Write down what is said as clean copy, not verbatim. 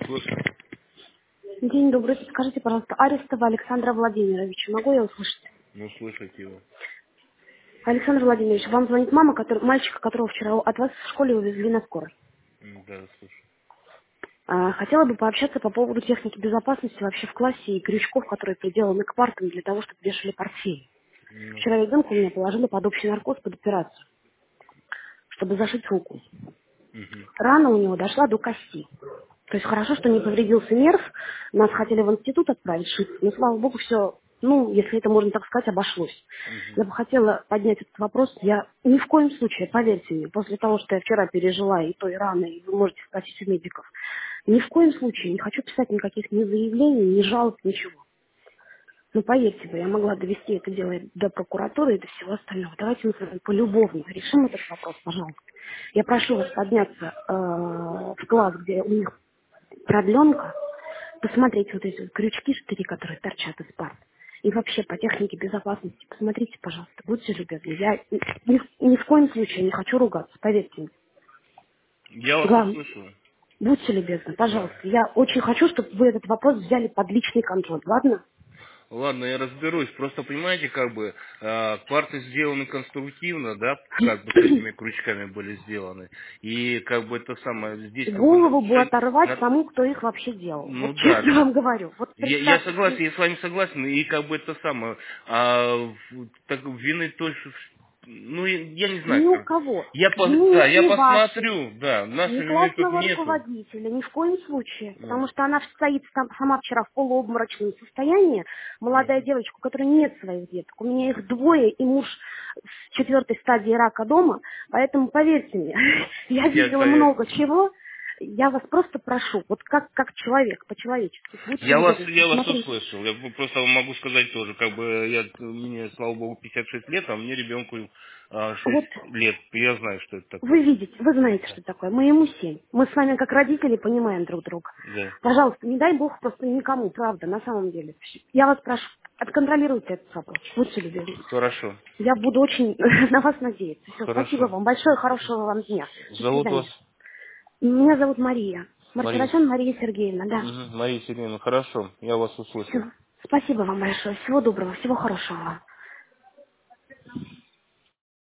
Слушай, День добрый. Скажите, пожалуйста, Арестова Александра Владимировича. Могу я услышать? ну слышать его. Александр Владимирович, вам звонит мама, мальчика, которого вчера от вас в школе увезли на скорой. Да, слушай. Хотела бы пообщаться по поводу техники безопасности вообще в классе и крючков, которые приделаны к партам для того, чтобы вешали портфели. Ну, Вчера ребенку у меня положили под общий наркоз под операцию, чтобы зашить руку. мгм, Рана у него дошла до кости. То есть хорошо, что не повредился нерв. Нас хотели в институт отправить шить, но, слава богу, все, ну, если это можно так сказать, обошлось. мгм. Я бы хотела поднять этот вопрос. Я ни в коем случае, поверьте мне, после того, что я вчера пережила и той раны, и вы можете спросить у медиков, ни в коем случае не хочу писать никаких ни заявлений, ни жалоб, ничего. Но поверьте вы, я могла довести это дело до прокуратуры и до всего остального. Давайте мы с вами полюбовно решим этот вопрос, пожалуйста. Я прошу вас подняться в класс, где у них продленка, посмотреть вот эти вот крючки, штыри, которые торчат из парт. И вообще по технике безопасности посмотрите, пожалуйста, будьте любезны. Я ни в коем случае не хочу ругаться, поверьте мне. Я вас Главное, услышал. будьте любезны, Да. пожалуйста. Я очень хочу, чтобы вы этот вопрос взяли под личный контроль, ладно? Ладно, я разберусь. Просто понимаете, как бы парты сделаны конструктивно, да, как бы с этими крючками были сделаны. И как бы это самое, здесь как бы Голову бы нарушение. оторвать тому, кто их вообще делал. Ну Вот да, честно вам говорю. Вот я представьте, согласен, я с вами согласен, и как бы это самое, так вины только, ну, я не знаю, ни у как. кого. Да, Вины я ни вашей, посмотрю, да, ни нашей вины тут классного нету. руководителя, ни в коем случае. Ну, Потому что она стоит сама вчера в полуобморочном состоянии, молодая мгм. девочка, у которой нет своих деток. У меня их двое, и муж в 4-й стадии рака дома. Поэтому, поверьте мне, я видела много чего. Я вас просто прошу, вот как человек, по-человечески, будьте любезны, Я вас посмотрите. услышал. Я просто могу сказать тоже, как бы мне, слава богу, 56 лет, а мне ребенку 6 Вот лет. Я знаю, что это вы такое. видите, вы знаете, Да. что такое. Мы ему 7. Мы с вами как родители понимаем друг друга. Да. Пожалуйста, не дай бог просто никому, правда, на самом деле. Я вас прошу, отконтролируйте этот вопрос. Будьте любезны. Хорошо. Я буду очень на вас надеяться. Все, спасибо Хорошо. вам большое, хорошего вам дня. До Зовут вас свидания. Меня зовут Мария. Мария. Мартиросян Мария Сергеевна, да. Мгм. Мария Сергеевна, хорошо. Я вас услышал. Все. Спасибо вам большое. Всего доброго, всего хорошего вам.